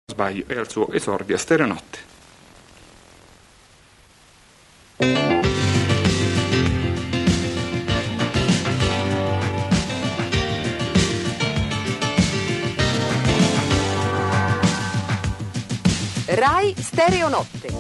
sbaglio, è al suo esordio a Stereonotte. Rai Stereonotte.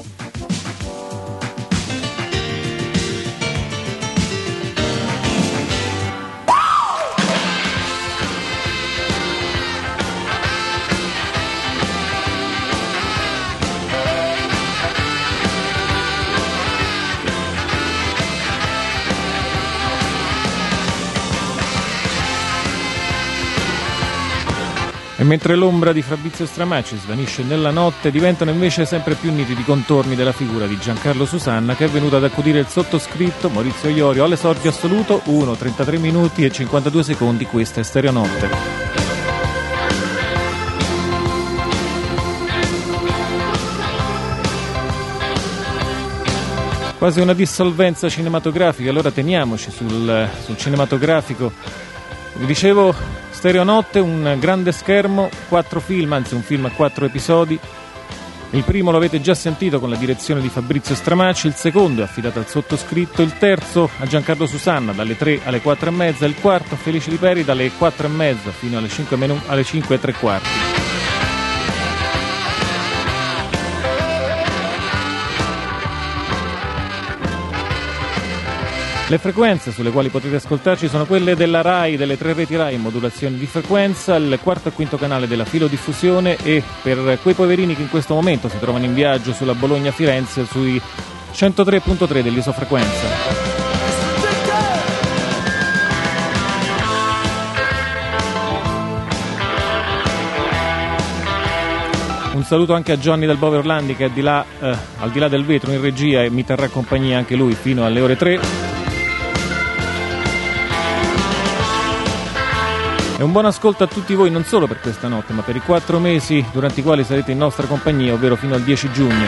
E mentre l'ombra di Fabrizio Stramacci svanisce nella notte, diventano invece sempre più nitidi i contorni della figura di Giancarlo Susanna, che è venuto ad accudire il sottoscritto Maurizio Iorio all'esordio assoluto. 1:33 minuti e 52 secondi. Questa è Stereonotte. Quasi una dissolvenza cinematografica, allora teniamoci sul cinematografico. Vi dicevo, Stereonotte, un grande schermo, 4 film, anzi un film a 4 episodi. Il primo lo avete già sentito con la direzione di Fabrizio Stramacci, il secondo è affidato al sottoscritto, il terzo a Giancarlo Susanna dalle 3 alle 4 e mezza, il quarto a Felice Liperi dalle 4 e mezza fino alle 5 e tre quarti. Le frequenze sulle quali potete ascoltarci sono quelle della Rai, delle 3 reti Rai in modulazione di frequenza, il quarto e quinto canale della filodiffusione, e per quei poverini che in questo momento si trovano in viaggio sulla Bologna-Firenze sui 103.3 dell'isofrequenza. Un saluto anche a Johnny del Bove Orlandi, che è di là, al di là del vetro in regia, e mi terrà compagnia anche lui fino alle ore 3. E un buon ascolto a tutti voi, non solo per questa notte, ma per i 4 mesi durante i quali sarete in nostra compagnia, ovvero fino al 10 giugno.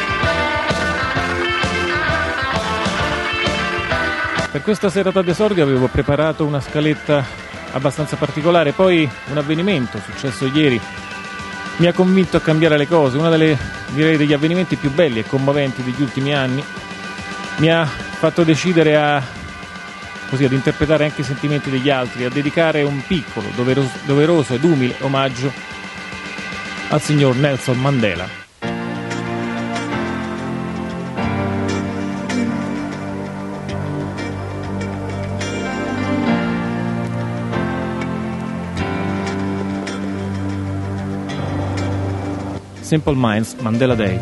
Per questa serata d'esordio avevo preparato una scaletta abbastanza particolare, poi un avvenimento successo ieri mi ha convinto a cambiare le cose. Uno degli avvenimenti più belli e commoventi degli ultimi anni mi ha fatto decidere ad interpretare anche i sentimenti degli altri, a dedicare un piccolo, doveroso ed umile omaggio al signor Nelson Mandela. Simple Minds, Mandela Day.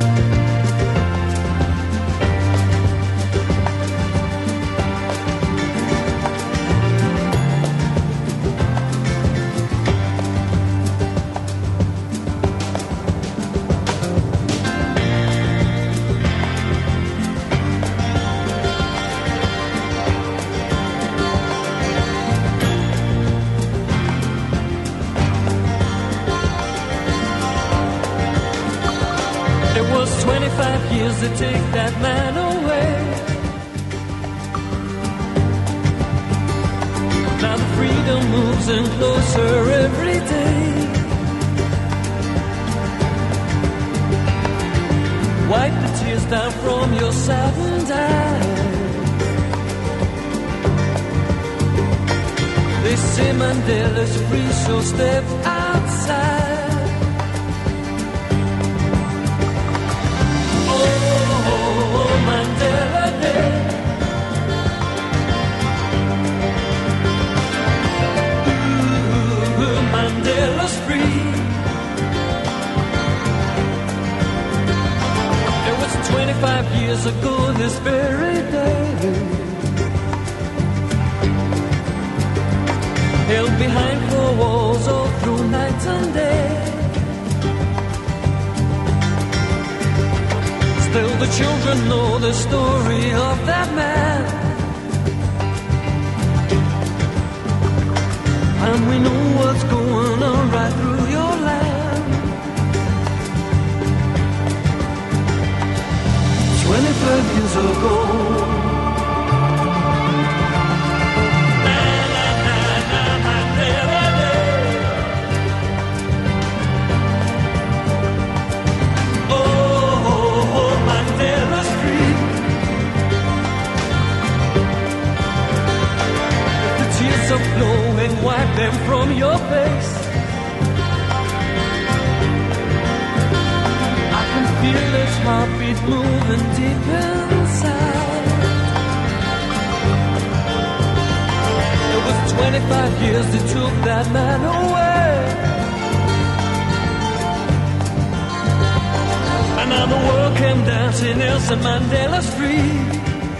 To take that man away. Now the freedom moves in closer every day. Wipe the tears down from your saddened eyes. They say Mandela's free, so step outside. Mandela Day. Ooh, Mandela's free. It was 25 years ago this very day. Held behind 4 walls all through night and day. Still the children know the story of that man, and we know what's going on right through your land. 25 years ago. from your face. I can feel his heartbeat moving deep inside. It was 25 years that took that man away. And now the world came dancing Nelson Mandela Street.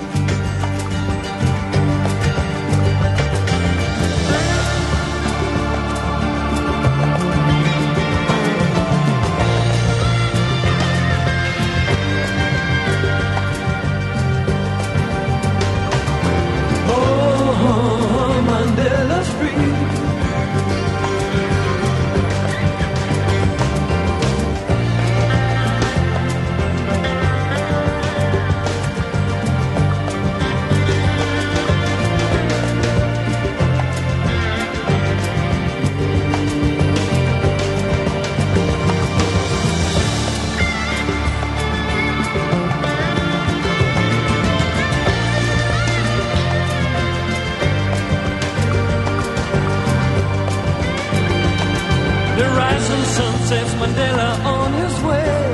Sets Mandela on his way.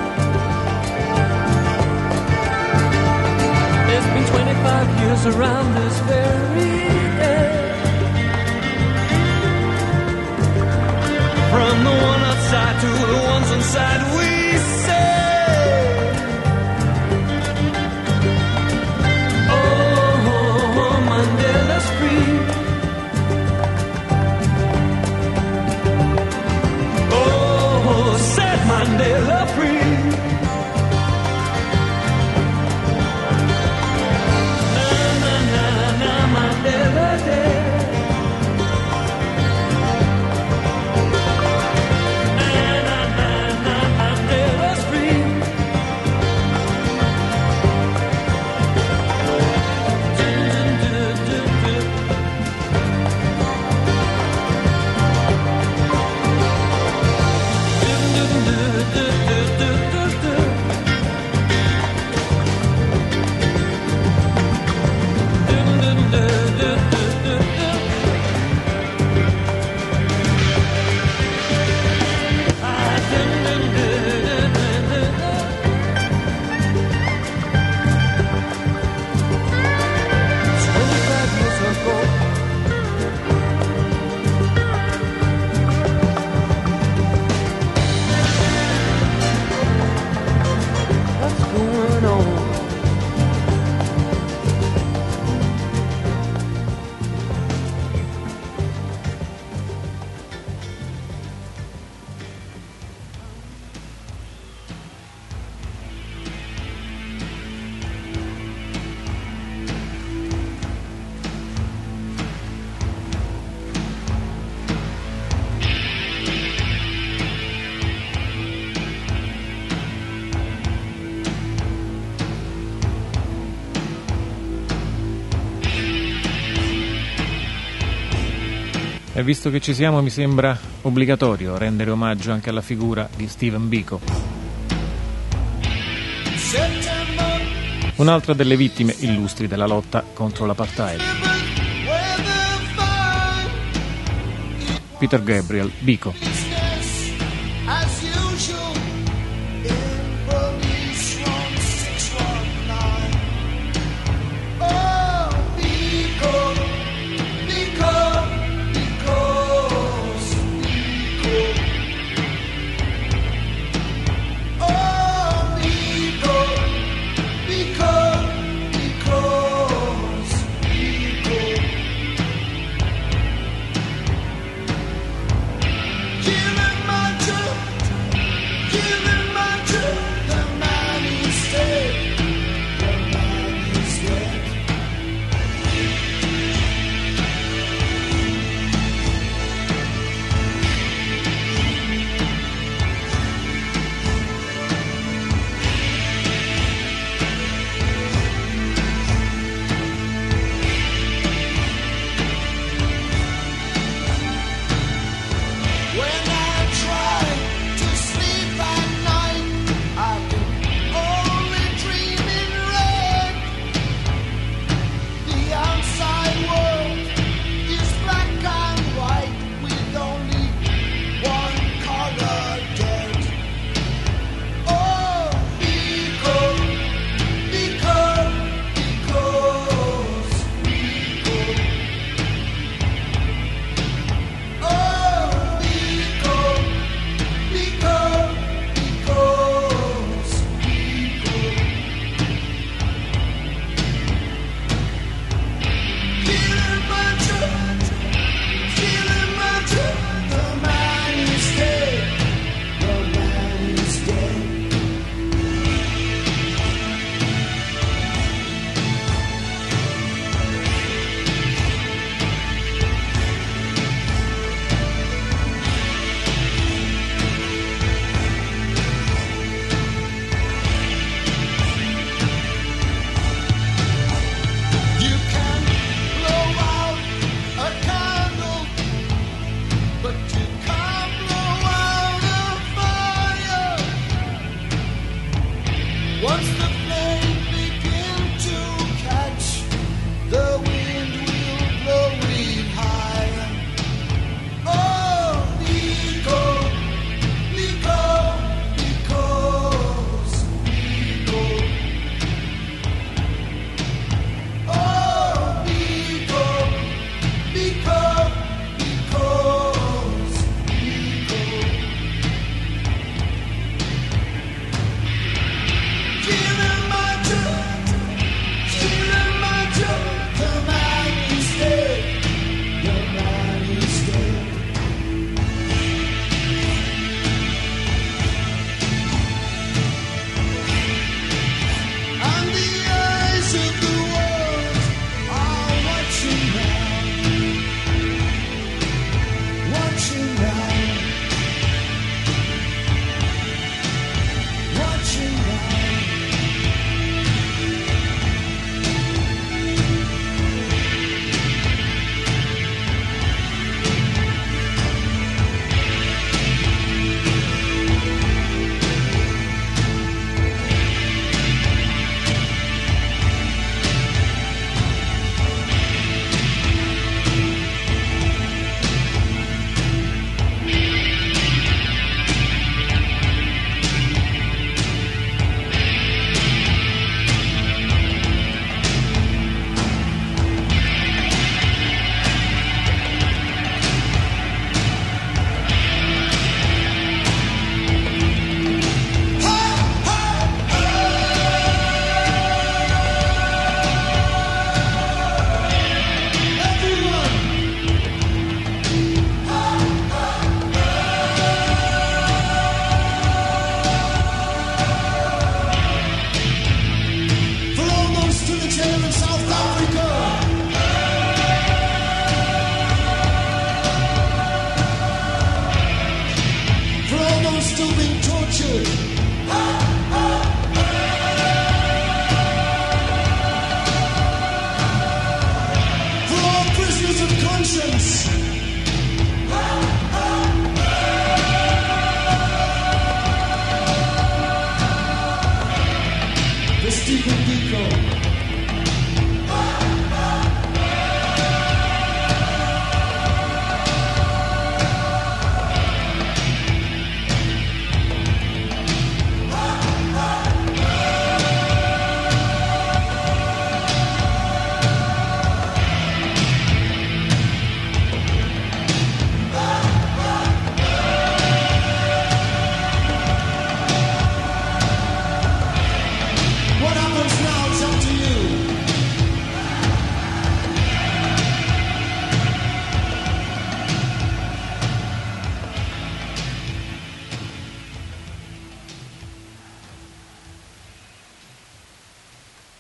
It's been 25 years around this very day. From the one outside to the ones inside, we say, oh, Mandela's free. Set Mandela free. Na na na na Mandela Day. Na na na na Mandela's free. E visto che ci siamo, mi sembra obbligatorio rendere omaggio anche alla figura di Stephen Biko, un'altra delle vittime illustri della lotta contro l'apartheid. Peter Gabriel Biko.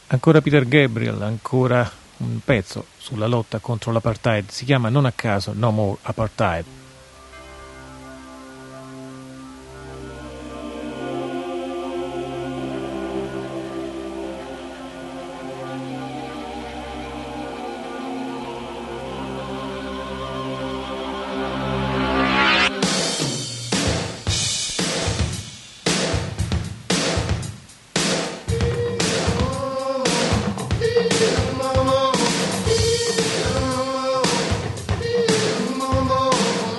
Ancora Peter Gabriel, ancora un pezzo sulla lotta contro l'apartheid, si chiama non a caso No More Apartheid. Mama,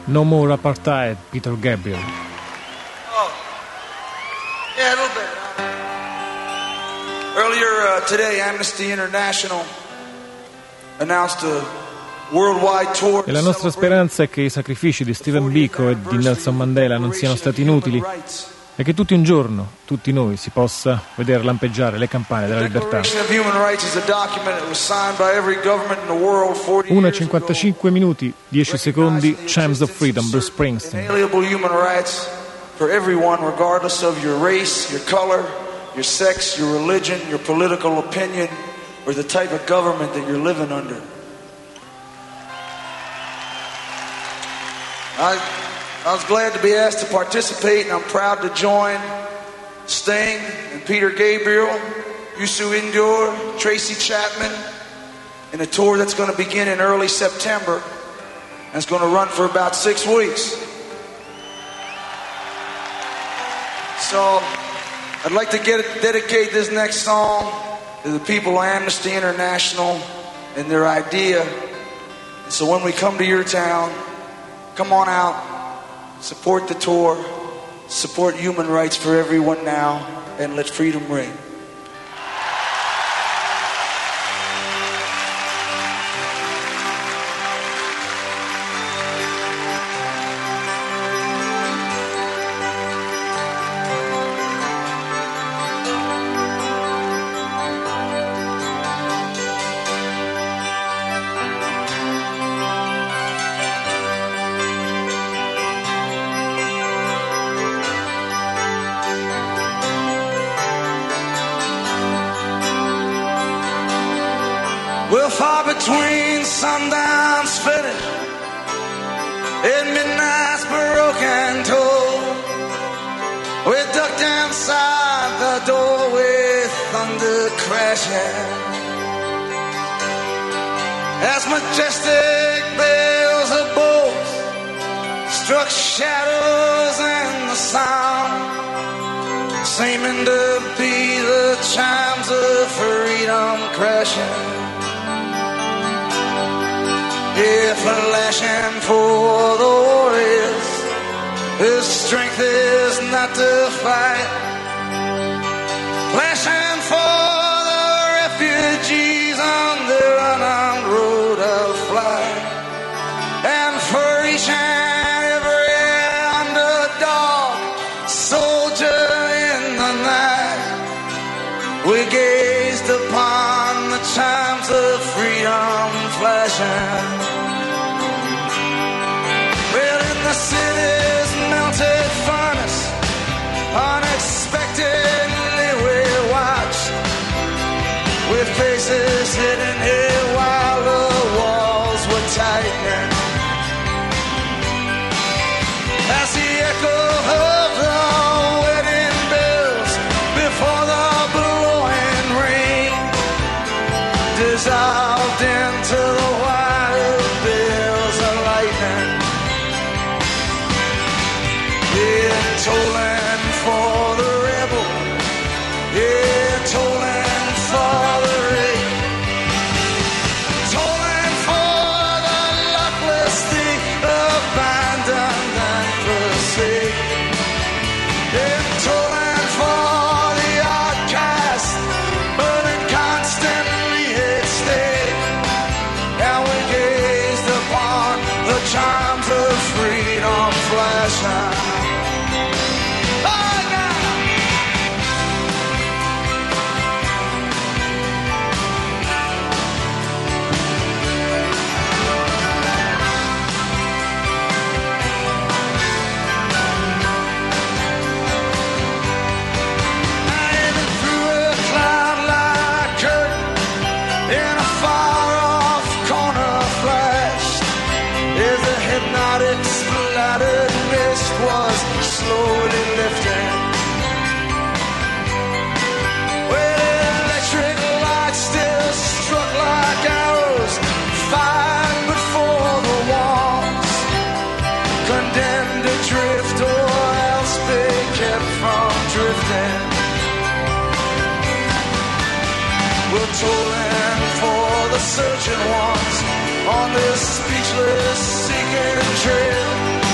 No More Apartheid, Peter Gabriel. Oh, yeah, a little bit. Earlier today, Amnesty International announced a worldwide tour. E la nostra speranza è che i sacrifici di Stephen Biko e di Nelson Mandela non siano stati inutili e che tutti un giorno, tutti noi, si possa vedere lampeggiare le campane della libertà. 1:55 minuti, 10 secondi, Chimes of Freedom, Bruce Springsteen. Inalienable human rights for everyone, regardless of your race, your color, your sex, your religion, your political opinion, or the type of government that you're living under. I was glad to be asked to participate, and I'm proud to join Sting and Peter Gabriel, Youssou N'Dour, Tracy Chapman in a tour that's going to begin in early September and it's going to run for about 6 weeks. So I'd like to dedicate this next song to the people of Amnesty International and their idea. And so when we come to your town, come on out, support the tour, support human rights for everyone now, and let freedom ring. We're far between sundown's finish and midnight's broken toll. We ducked inside the door with thunder crashing as majestic bells of bolts struck shadows in the sound, seeming to be the chimes of freedom crashing. If flashing for the warriors, his strength is not to fight. Flashing for the refugees on their unarmed road of flight. And for each and every underdog, soldier in the night, we gazed upon the chimes of freedom flashing. The city's melted furnace, unexpectedly we watched, with faces hidden here while the walls were tightening. As the echo of the wedding bells before the blowing rain dissolved into the wild bills of lightning. Yeah, tolling for the rebel. Yeah, tolling for the rape. Tolling for the luckless thief, abandoned and forsaken. Yeah, tolling for the outcast, burning constantly at stake. And we gazed upon the charms of freedom flashing. Splattered mist was slowly lifting, with electric lights still struck like arrows, fired before the walls, condemned to drift or else be kept from drifting. We're tolling for the searching ones on this speechless seeking trail.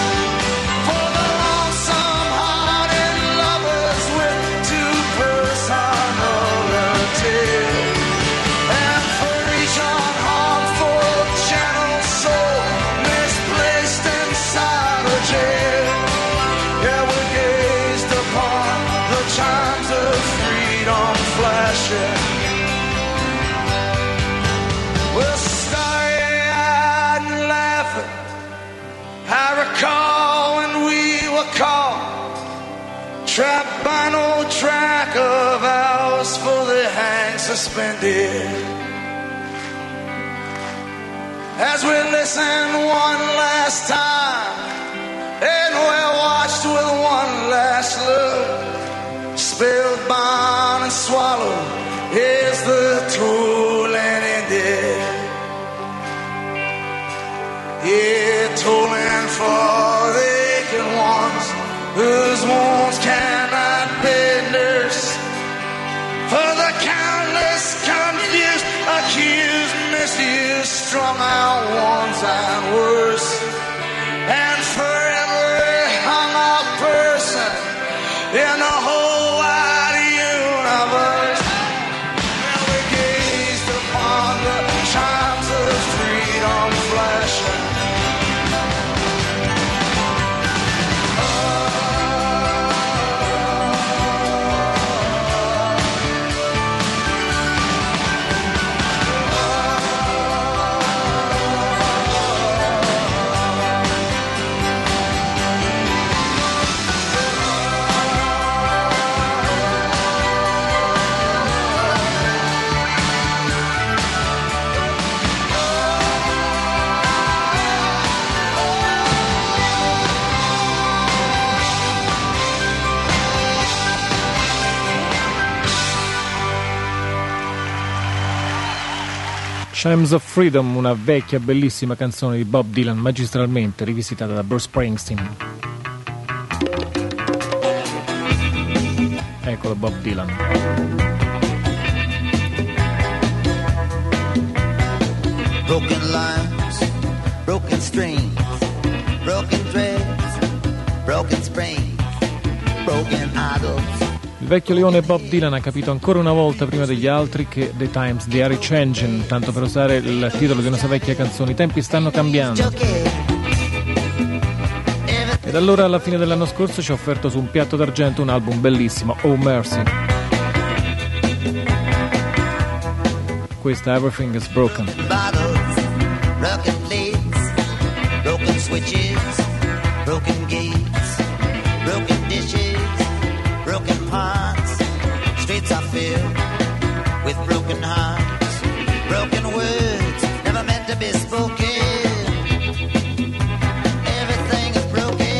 trapped by no track of ours for the hang suspended. As we listen one last time and we're watched with one last look, spellbound and swallowed is the toll and ended. Yeah, tolling for the aching ones whose wounds cannot be nursed, for the countless confused, accused, misused, strung out ones and worse, and for every hung up person in the whole wide universe. And we gazed upon the chimes of freedom flashing. Chimes of Freedom, una vecchia bellissima canzone di Bob Dylan, magistralmente rivisitata da Bruce Springsteen. Eccolo Bob Dylan. Broken lines, broken strings, broken threads, broken springs, broken idols. Il vecchio leone Bob Dylan ha capito ancora una volta prima degli altri che The Times They Are Changing, tanto per usare il titolo di una sua vecchia canzone, i tempi stanno cambiando. Ed allora alla fine dell'anno scorso ci ha offerto su un piatto d'argento un album bellissimo, Oh Mercy. Questa Everything is Broken. Bottles, broken plates, broken switches, broken gates, broken dishes, broken pots, streets are filled with broken hearts, broken words never meant to be spoken. Everything is broken.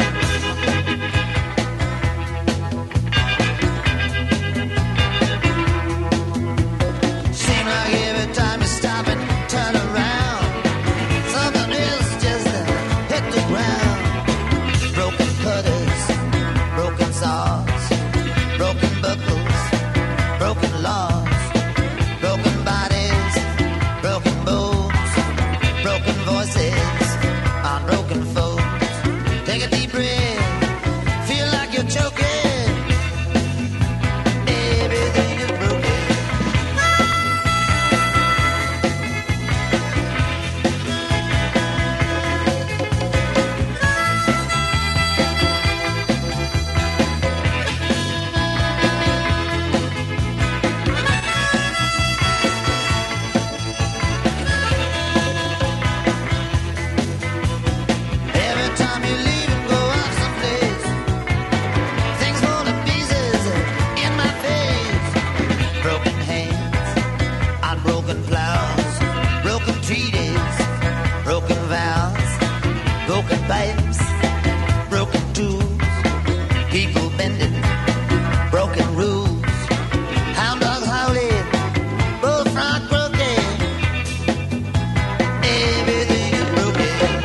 Seem like every time you stop and turn around, something else just hit the ground. Broken cutters, broken saws, broken buckles, broken laws, broken bodies, broken bones, broken voices on broken folks. Take a deep breath, feel like you're choking. Everything is broken. Every time you leave and go out someplace, things fall to pieces in my face. Broken hands on broken plows, broken treaties, broken vows, broken pipes, broken tools, people bending, broken rules, hound dogs howling, bullfrog broken. Everything is broken.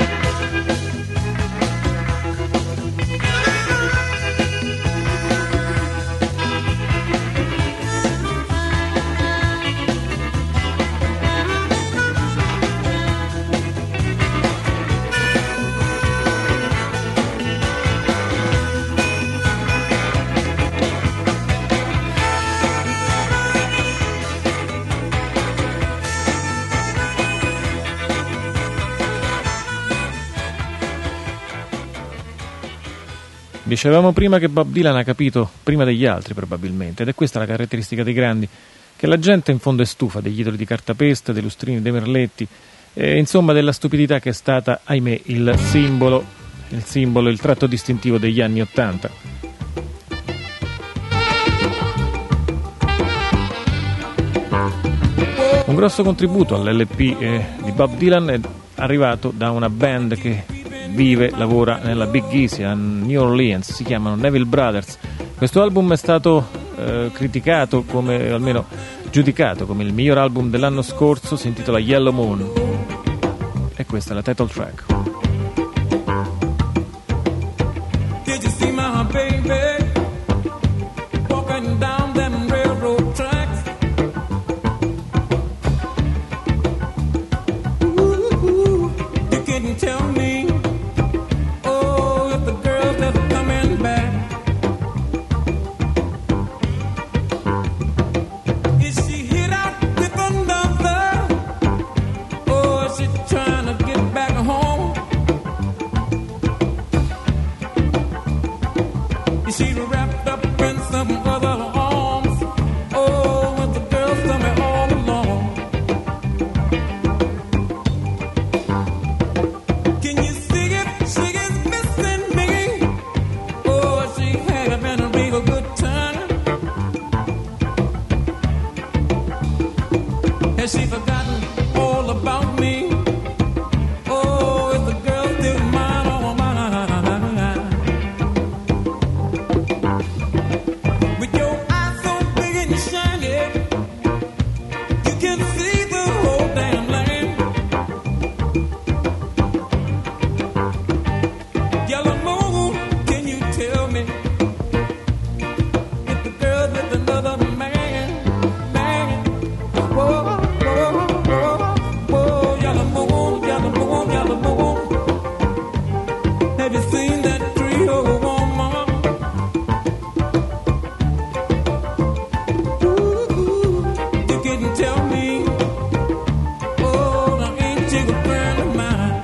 Dicevamo prima che Bob Dylan ha capito prima degli altri probabilmente, ed è questa la caratteristica dei grandi, che la gente in fondo è stufa degli idoli di cartapesta, dei lustrini, dei merletti, insomma della stupidità che è stata, ahimè, il simbolo, il tratto distintivo degli anni '80. Un grosso contributo all'LP di Bob Dylan è arrivato da una band che vive, lavora nella Big Easy a New Orleans, si chiamano Neville Brothers. Questo album è stato criticato, come almeno giudicato come il miglior album dell'anno scorso, si intitola Yellow Moon e questa è la title track. Did you see my baby walking down them railroad tracks? Ooh, you couldn't tell me, oh, if the girl's ever coming back. Is she hit out with another? Or is she trying to get back home? Is she wrapped up in some other arms? Oh, with the girl somewhere all alone. Can you see it? She is missing me. Oh, she having a real good time. Has she forgotten all about me? Oh, is the girl still mine? Oh, mine. With your eyes so big and shiny, you can see the whole damn land. Yellow moon, can you tell me if the girl's with another man? Whoa, whoa, whoa, whoa. Yellow moon, yellow moon, yellow moon. Have you seen that trio woman? You couldn't tell me. Oh, now ain't you a friend of mine?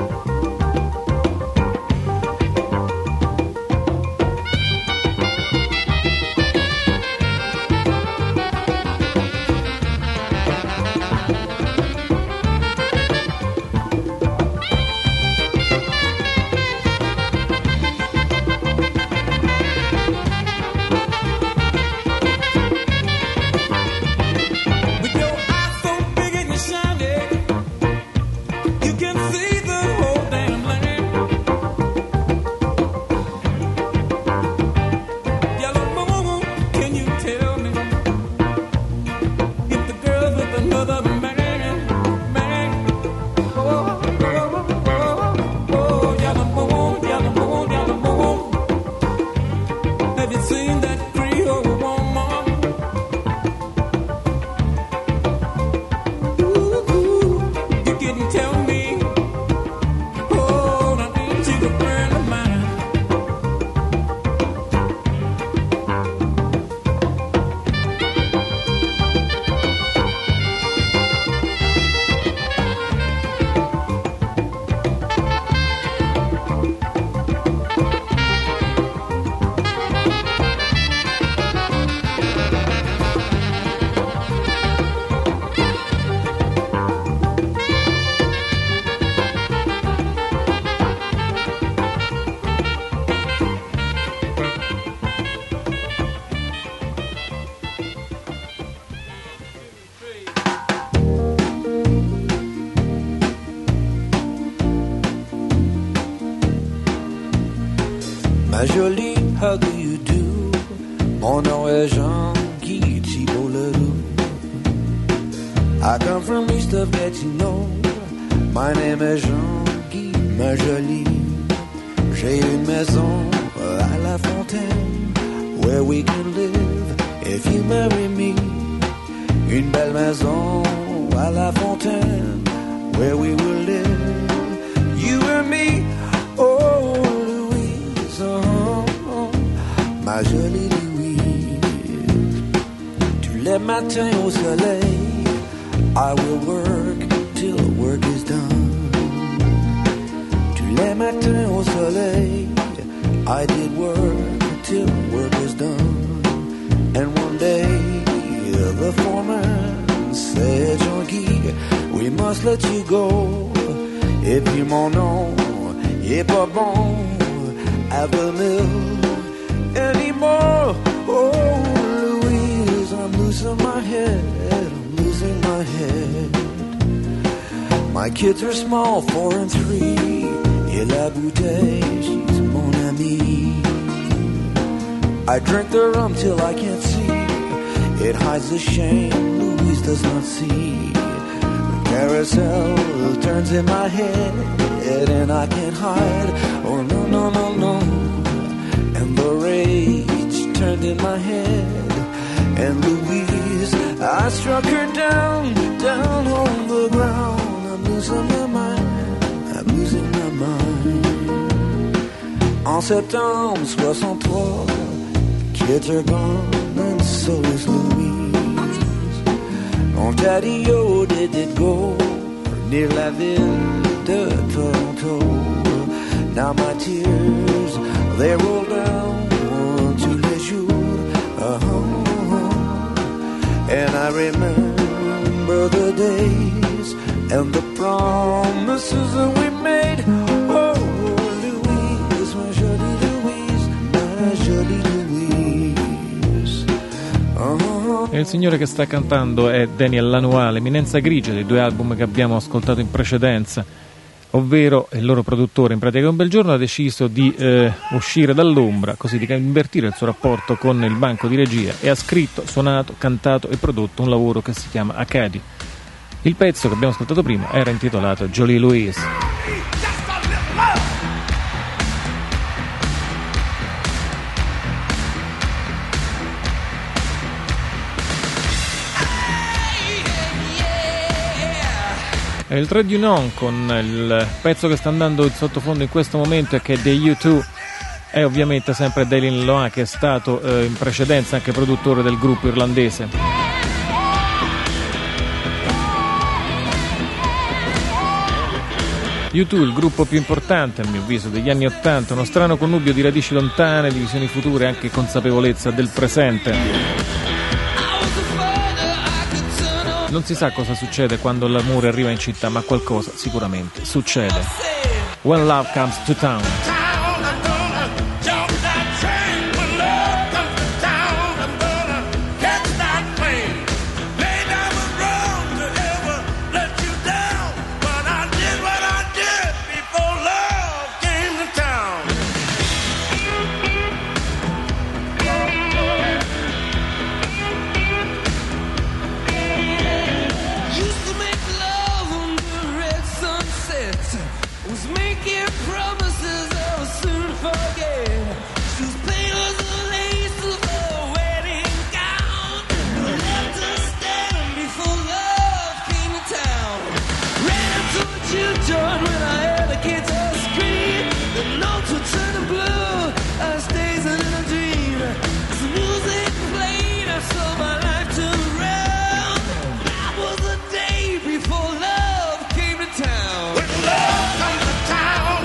With your eyes so big and shiny, you can see the whole damn land. Yellow moon, can you tell me if the girl's with another man? Oh, oh, oh, oh. Yellow moon, yellow moon, yellow moon. Have you seen that Creole woman? You couldn't tell me. Oh, now ain't you a friend of mine? Ma jolie, how do you do? Mon nom est Jean-Guy Thibault-Ledoux. I come from east of Gatineau. My name is Jean-Guy, ma jolie. J'ai une maison à La Fontaine where we can live if you marry me. Une belle maison à La Fontaine where we will live, you and me. Oh, Louise, oh, ma jolie Louise. Tous les matins au soleil, I will work till work is done. Tous les matins au soleil, I did work till work is done. And one day the foreman said, Jean-Guy, we must let you go. Et puis mon nom est pas bon at the mill anymore. Oh, Louise, I'm losing my head, I'm losing my head. My kids are small, 4 and 3. Et la bouteille, she's mon amie. I drink the rum till I can't see. It hides the shame Louise does not see. The carousel turns in my head, and I can't hide. Oh no, no, no, no. And the rage turned in my head. And Louise, I struck her down, down on the ground. I'm losing my mind, I'm losing my mind. En septembre 63, kids are gone and so is Louise. Ontario did go near la ville de Toronto. Now my tears, they roll down to les jours. And I remember the days and the promises that we made. Oh, Louise, my jolie Louise, my jolie Louise. E il signore che sta cantando è Daniel Lanois, l'eminenza grigia dei 2 album che abbiamo ascoltato in precedenza, ovvero il loro produttore. In pratica un bel giorno ha deciso di uscire dall'ombra, così di invertire il suo rapporto con il banco di regia, e ha scritto, suonato, cantato e prodotto un lavoro che si chiama Acadie. Il pezzo che abbiamo ascoltato prima era intitolato Jolie Louise. È il Trade Union con il pezzo che sta andando in sottofondo in questo momento e che è dei U2. È ovviamente sempre Daniel Lanois, che è stato in precedenza anche produttore del gruppo irlandese. U2, il gruppo più importante a mio avviso degli anni '80, uno strano connubio di radici lontane, di visioni future e anche consapevolezza del presente. Non si sa cosa succede quando l'amore arriva in città, ma qualcosa sicuramente succede. When Love Comes to Town. Town.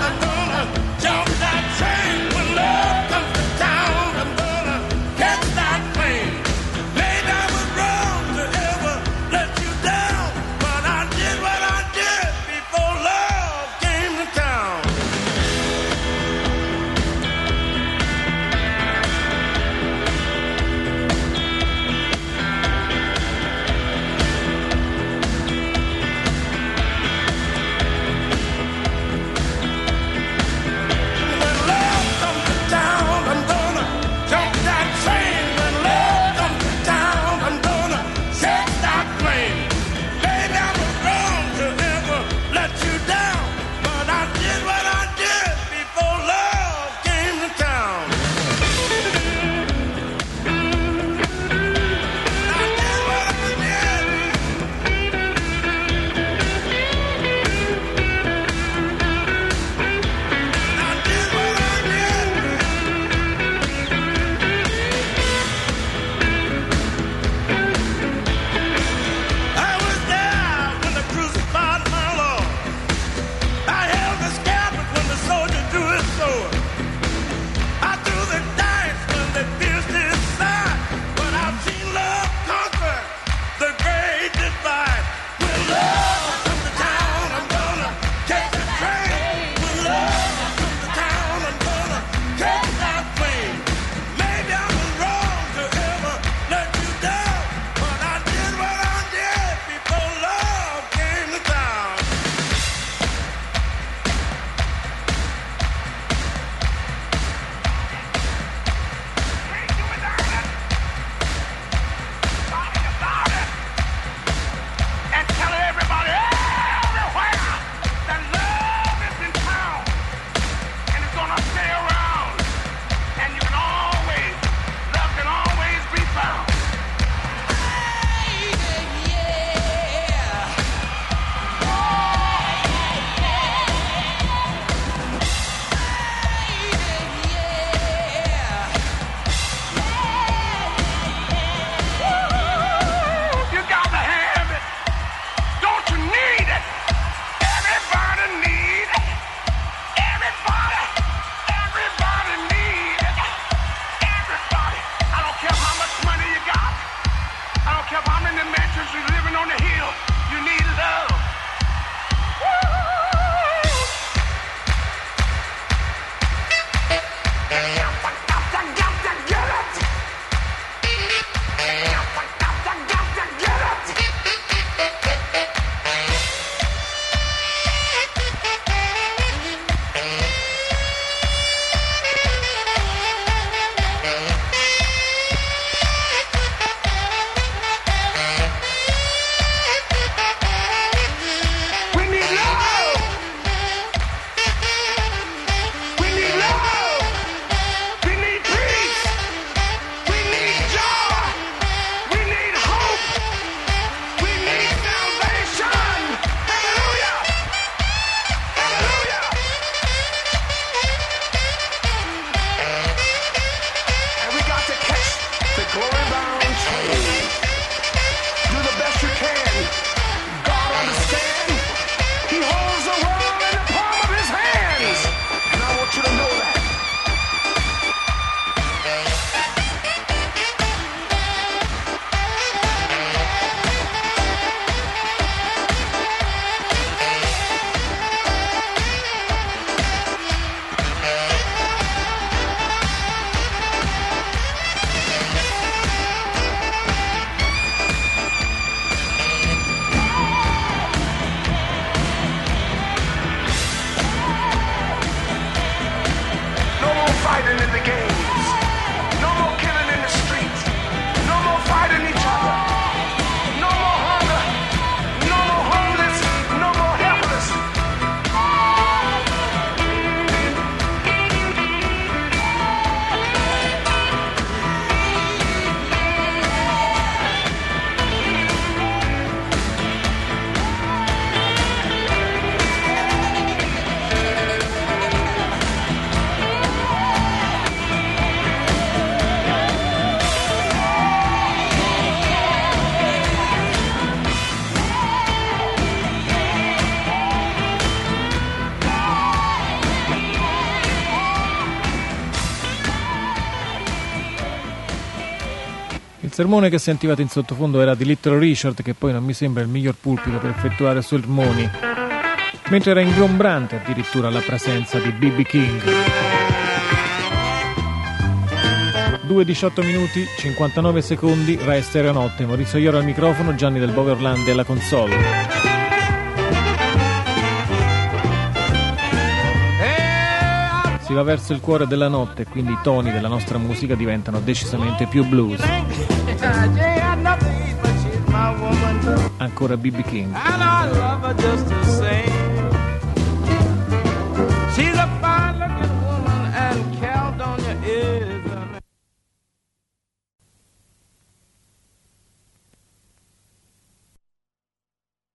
sermone che sentivate in sottofondo era di Little Richard, che poi non mi sembra il miglior pulpito per effettuare sermoni, mentre era ingombrante addirittura la presenza di B.B. King. 2:18 minuti, 59 secondi, Rai Stereo Notte, Maurizio Ioro al microfono, Gianni del Bove Orlandi alla console. Si va verso il cuore della notte e quindi i toni della nostra musica diventano decisamente più blues. Ancora B.B. King. And I love her just the same. She's a fine little